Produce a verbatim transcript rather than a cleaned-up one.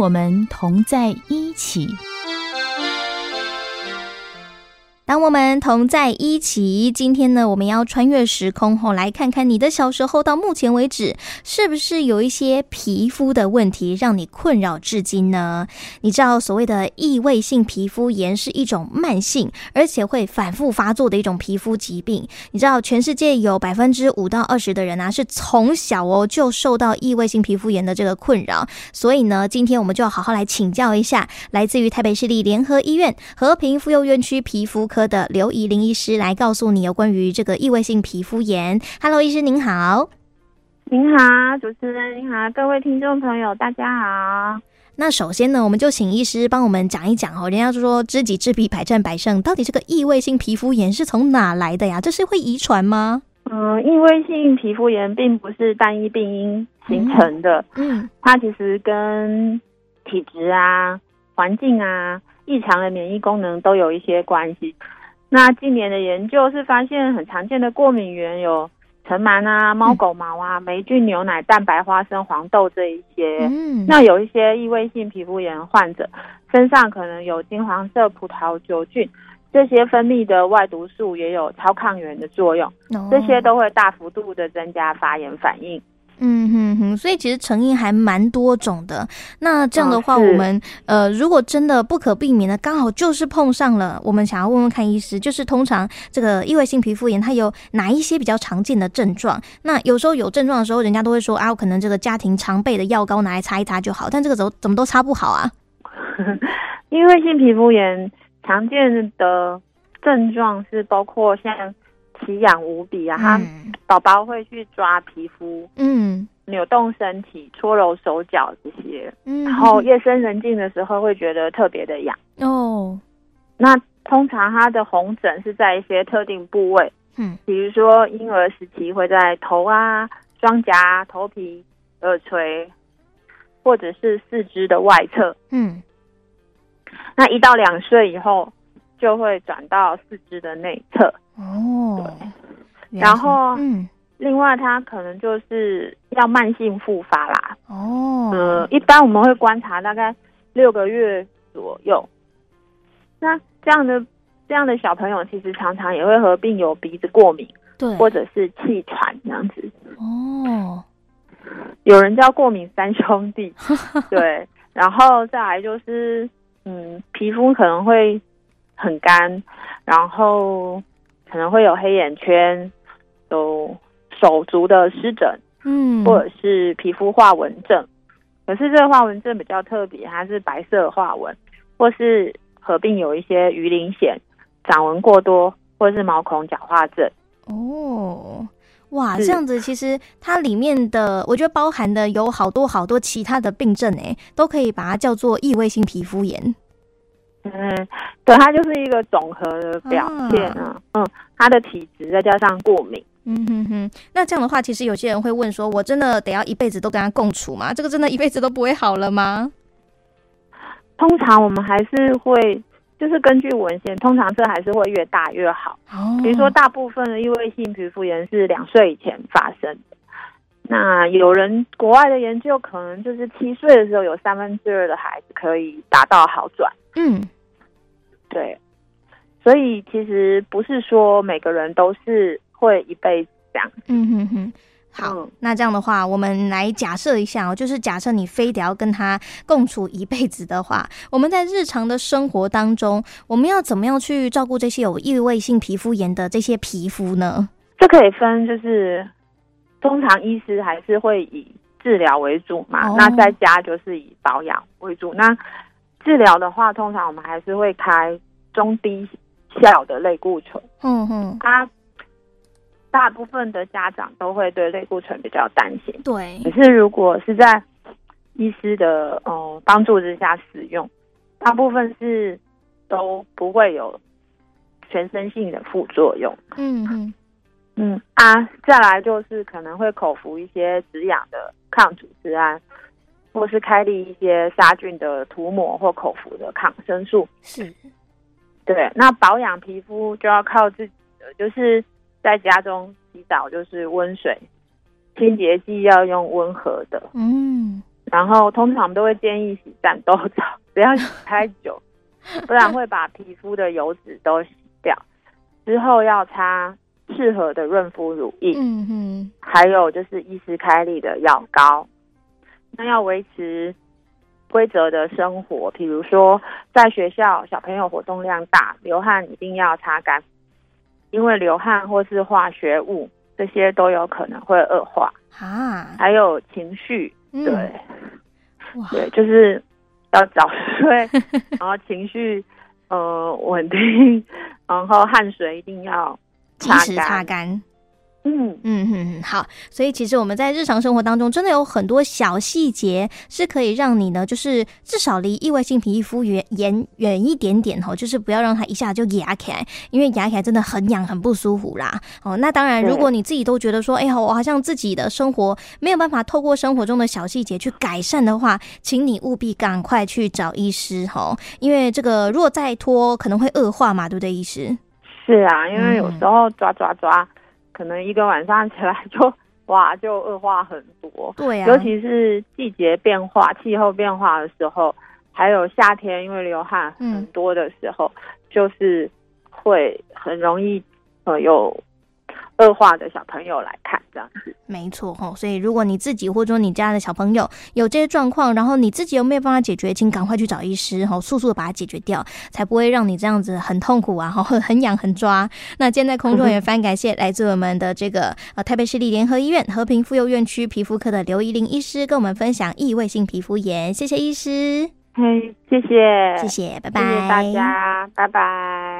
我们同在一起。当我们同在一起，今天呢，我们要穿越时空后，来看看你的小时候到目前为止，是不是有一些皮肤的问题让你困扰至今呢？你知道所谓的异位性皮肤炎是一种慢性，而且会反复发作的一种皮肤疾病。你知道全世界有百分之五到二十的人啊，是从小哦就受到异位性皮肤炎的这个困扰。所以呢，今天我们就要好好来请教一下，来自于台北市立联合医院和平妇幼院区皮肤科的刘怡玲医师来告诉你有关于这个异位性皮肤炎。 Hello 医师您好。 您好，主持人您好，各位听众朋友大家好。 那首先呢，我们就请医师帮我们讲一讲哦，人家就说知己知彼，百战百胜，到底这个异位性皮肤炎是从哪来的呀？这是会遗传吗？ 嗯，异位性皮肤炎并不是单一病因形成的，嗯，它其实跟体质啊、环境啊、异常的免疫功能都有一些关系。那近年的研究是发现很常见的过敏源有尘螨啊、猫狗毛啊、霉菌、牛奶、蛋白、花生、黄豆这一些。嗯，那有一些异位性皮肤炎患者身上可能有金黄色葡萄球菌，这些分泌的外毒素也有超抗原的作用，哦，这些都会大幅度的增加发炎反应。 嗯哼哼，所以其实成因还蛮多种的。那这样的话，哦，我们呃，如果真的不可避免的，刚好就是碰上了，我们想要问问看医师，就是通常这个异位性皮肤炎它有哪一些比较常见的症状？那有时候有症状的时候，人家都会说啊，我可能这个家庭常备的药膏拿来擦一擦就好，但这个怎么怎么都擦不好啊？ 异位性皮肤炎常见的症状是包括像奇痒无比啊，他宝宝会去抓皮肤，嗯，扭动身体、搓揉手脚这些，嗯，然后夜深人静的时候会觉得特别的痒哦。那通常它的红疹是在一些特定部位，嗯，比如说婴儿时期会在头啊、双颊、头皮、耳垂，或者是四肢的外侧，嗯，那一到两岁以后就会转到四肢的内侧。哦，对，然后，嗯，另外它可能就是要慢性复发啦。哦，呃，一般我们会观察大概六个月左右。那这样的这样的小朋友，其实常常也会合并有鼻子过敏，对，或者是气喘这样子。哦，有人叫过敏三兄弟，对，然后再来就是，嗯，皮肤可能会很干，然后可能会有黑眼圈，有手足的湿疹，嗯，或者是皮肤花纹症。可是这个花纹症比较特别，它是白色花纹，或是合并有一些鱼鳞癣、掌纹过多，或是毛孔角化症。 哦，哇，这样子其实它里面的，我觉得包含的有好多好多其他的病症诶，都可以把它叫做异位性皮肤炎。 嗯，对，它就是一个总和的表现啊。嗯，它的体质再加上过敏。 嗯哼哼，那这样的话，其实有些人会问说，我真的得要一辈子都跟他共处吗？这个真的一辈子都不会好了吗？ 通常我们还是会，就是根据文献，通常这还是会越大越好。哦，比如说大部分的异位性皮肤炎是两岁以前发生的。那有人国外的研究可能就是七岁的时候有三分之二的孩子可以达到好转。嗯，对，所以其实不是说每个人都是会一辈子这样。 嗯哼哼，好，嗯，那这样的话，我们来假设一下哦，就是假设你非得要跟他共处一辈子的话，我们在日常的生活当中，我们要怎么样去照顾这些有异位性皮肤炎的这些皮肤呢？ 这可以分，就是通常医师还是会以治疗为主嘛，哦，那在家就是以保养为主。那治疗的话，通常我们还是会开中低效的类固醇。嗯哼，它大部分的家长都会对类固醇比较担心。对，可是如果是在医师的呃帮助之下使用，大部分是都不会有全身性的副作用。嗯哼。嗯啊，再来就是可能会口服一些止痒的抗组织胺，或是开立一些杀菌的涂抹或口服的抗生素。是，对。那保养皮肤就要靠自己的，就是在家中洗澡就是温水，清洁剂要用温和的。嗯， 然后通常我们都会建议洗战斗澡，不要洗太久，不然会把皮肤的油脂都洗掉。之后要擦适合的润肤乳液，嗯哼，还有就是医师开立的药膏。那要维持规则的生活，比如说在学校小朋友活动量大，流汗一定要擦干，因为流汗或是化学物这些都有可能会恶化啊。还有情绪，对，嗯、对，就是要早睡，然后情绪呃稳定，然后汗水一定要及时擦干。嗯嗯嗯，好，所以其实我们在日常生活当中真的有很多小细节是可以让你呢，就是至少离异位性皮肤炎远一点点哦，就是不要让它一下就压起来，因为压起来真的很痒很不舒服啦。哦，那当然，如果你自己都觉得说，哎呀，我好像自己的生活没有办法透过生活中的小细节去改善的话，请你务必赶快去找医师哦，因为这个如果再拖可能会恶化嘛，对不对，医师？ 是啊，因为有时候抓抓抓。嗯可能一个晚上起来就哇就恶化很多， 对啊， 尤其是季节变化、气候变化的时候，还有夏天因为流汗很多的时候，嗯、就是会很容易呃有恶化的小朋友来看这样子。 没错哦，所以如果你自己或者说你家的小朋友有这些状况，然后你自己有没有办法解决，请赶快去找医师哦，速速的把它解决掉，才不会让你这样子很痛苦啊，很痒很抓。那今天在空中也非常感谢来自我们的这个呃台北市立联合医院和平妇幼院区皮肤科的刘怡玲医师，跟我们分享异位性皮肤炎。谢谢医师。 嘿，谢谢， 谢谢，拜拜， 谢谢大家，拜拜。